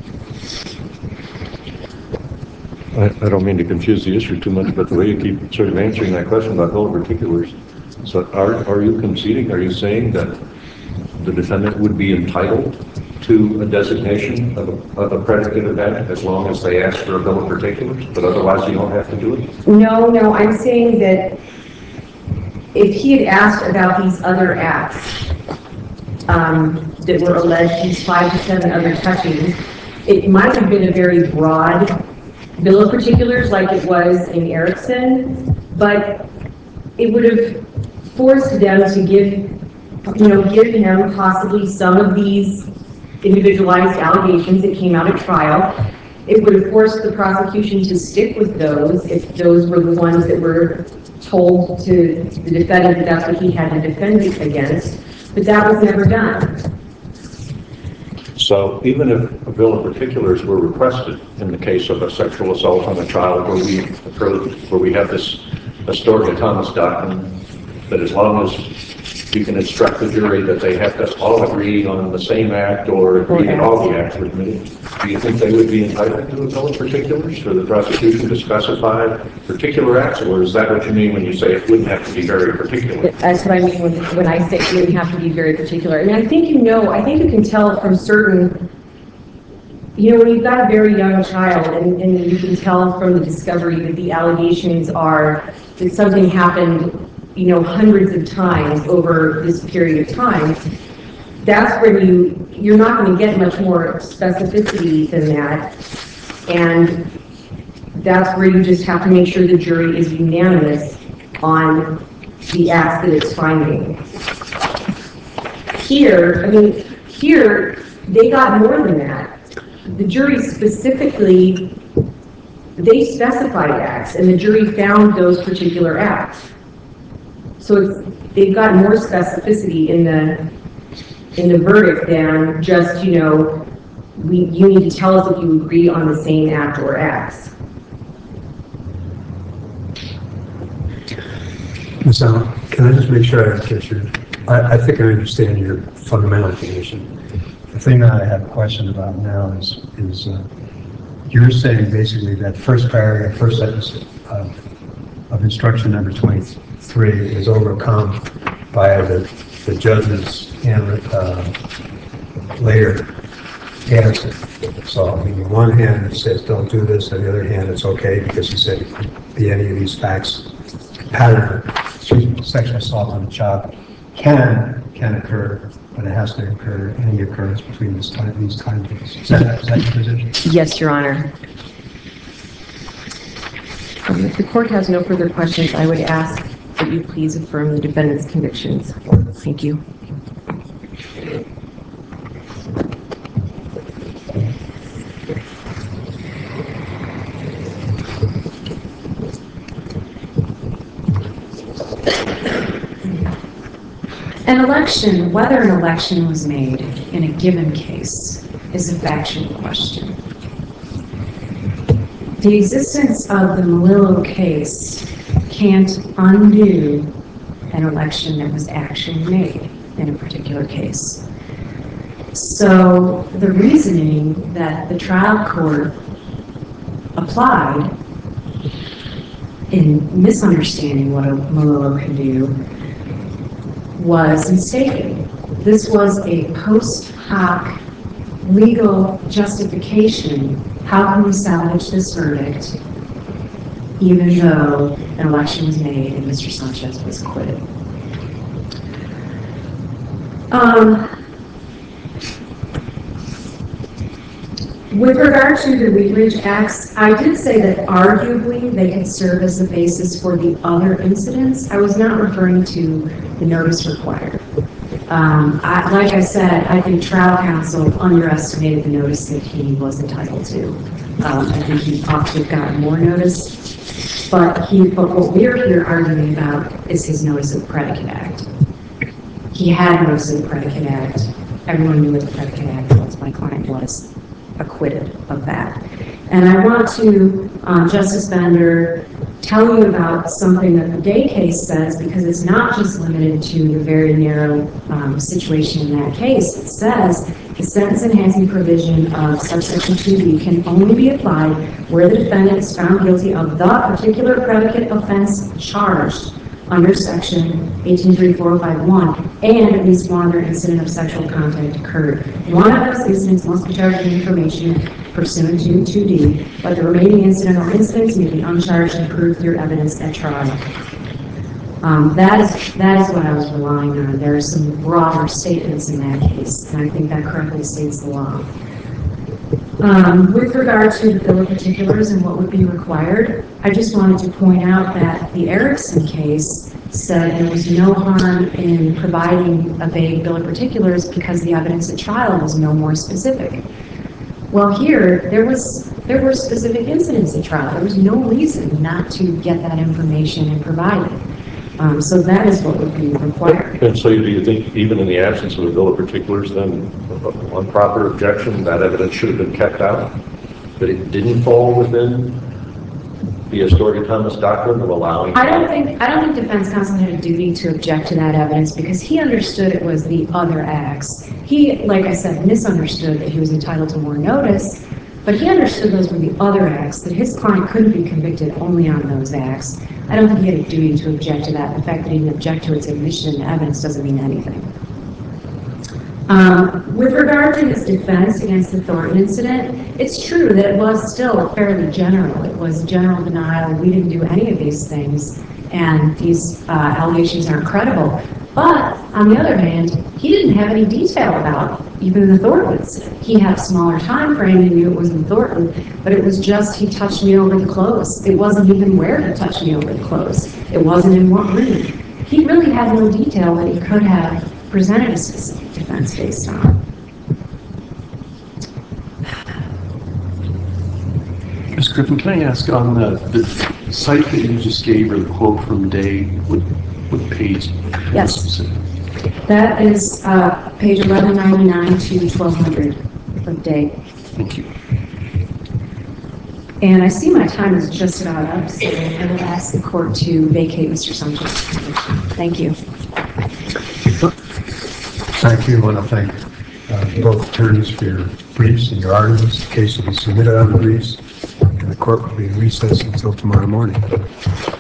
S4: I don't mean to confuse the issue too much, but the way you keep sort of answering that question about bill of particulars, so are you conceding, are you saying that the defendant would be entitled to a designation of a predicate event as long as they ask for a bill of particulars, but otherwise you don't have to do it?
S5: No, I'm saying that if he had asked about these other acts that were alleged, these 5 to 7 other touchings, it might have been a very broad bill of particulars like it was in Erickson, but it would have forced them to give him possibly some of these individualized allegations that came out at trial. It would have forced the prosecution to stick with those if those were the ones that were told to the defendant that that's what he had to defend against, but that was never done.
S4: So even if a bill of particulars were requested in the case of a sexual assault on a child where we have this Astoria Thomas doctrine, that as long as you can instruct the jury that they have to all agree on the same act or agree that all the acts were committed, do you think they would be entitled to a bill of particulars for the prosecution to specify particular acts, or is that what you mean when you say it wouldn't have to be very particular?
S5: That's what I mean when I say it wouldn't have to be very particular. And I think you can tell from certain, when you've got a very young child and you can tell from the discovery that the allegations are that something happened, hundreds of times over this period of time, that's where you're not going to get much more specificity than that. And that's where you just have to make sure the jury is unanimous on the acts that it's finding. Here, they got more than that. The jury specifically, they specified acts, and the jury found those particular acts. So they've got more specificity in the verdict than just, you need to tell us if you agree on the same act or acts.
S1: Ms. Allen, can I just make sure I catch you? I think I understand your fundamental position. the thing that I have a question about now is you're saying basically that first paragraph, first sentence of instruction number 23 is overcome by the judge's later answer. So on the one hand, it says don't do this, on the other hand, it's okay because he said it could be any of these facts. Pattern sexual assault on a child can occur, but it has to occur any occurrence between these time periods. Is that your position?
S5: Yes, Your Honor. If the court has no further questions, I would ask that you please affirm the defendant's convictions. Thank you.
S2: An election, whether an election was made in a given case, is a factual question. The existence of the Melillo case can't undo an election that was actually made in a particular case. So the reasoning that the trial court applied in misunderstanding what a Melillo can do was mistaken. This was a post hoc legal justification. How can we salvage this verdict even though an election was made and Mr. Sanchez was acquitted? With regard to the Wheatridge Acts, I did say that arguably they could serve as the basis for the other incidents. I was not referring to the notice required. Like I said, I think trial counsel underestimated the notice that he was entitled to. I think he ought to have gotten more notice, but what we're here arguing about is his notice of predicate act. He had notice of the predicate act. Everyone knew what the predicate act was. My client was acquitted of that. And I want to, Justice Bender, tell you about something that the Day case says, because it's not just limited to the very narrow situation in that case. It says the sentence enhancing provision of subsection 2B can only be applied where the defendant is found guilty of the particular predicate offense charged under section 183451, and at least one other incident of sexual contact occurred. One of those incidents must be charged with information pursuant to 2D, but the remaining incident or incidents may be uncharged and proved through evidence at trial. That is what I was relying on. There are some broader statements in that case, and I think that correctly states the law. With regard to the bill of particulars and what would be required, I just wanted to point out that the Erickson case said there was no harm in providing a vague bill of particulars because the evidence at trial was no more specific. Well, here, there were specific incidents at trial. There was no reason not to get that information and provide it. So that is what would be required.
S4: And so do you think even in the absence of a bill of particulars, then on proper objection, that evidence should have been kept out? That it didn't fall within the Astorga-Thomas doctrine of allowing?
S2: I don't think defense counsel had a duty to object to that evidence because he understood it was the other acts. He, like I said, misunderstood that he was entitled to more notice, but he understood those were the other acts, that his client couldn't be convicted only on those acts. I don't think he had a duty to object to that. The fact that he didn't object to its admission into evidence doesn't mean anything. With regard to his defense against the Thornton incident, it's true that it was still fairly general. It was general denial. We didn't do any of these things, and these allegations aren't credible. But on the other hand, he didn't have any detail about even the Thornton incident. He had a smaller time frame. He knew it was in Thornton, but it was just he touched me over the clothes. It wasn't even where he touched me over the clothes. It wasn't in what room. He really had no detail that he could have presented a specific defense based on.
S7: Ms. Griffin, can I ask on the site that you just gave or the quote from Day, what page?
S2: Yes. That is page 1199 to 1200 of Day.
S7: Thank you.
S2: And I see my time is just about up, so I will ask the court to vacate Mr. Sanchez's conviction. Thank you.
S1: Thank you. I want to thank to both attorneys for your briefs and your arguments. The case will be submitted on the briefs, and the court will be in recess until tomorrow morning.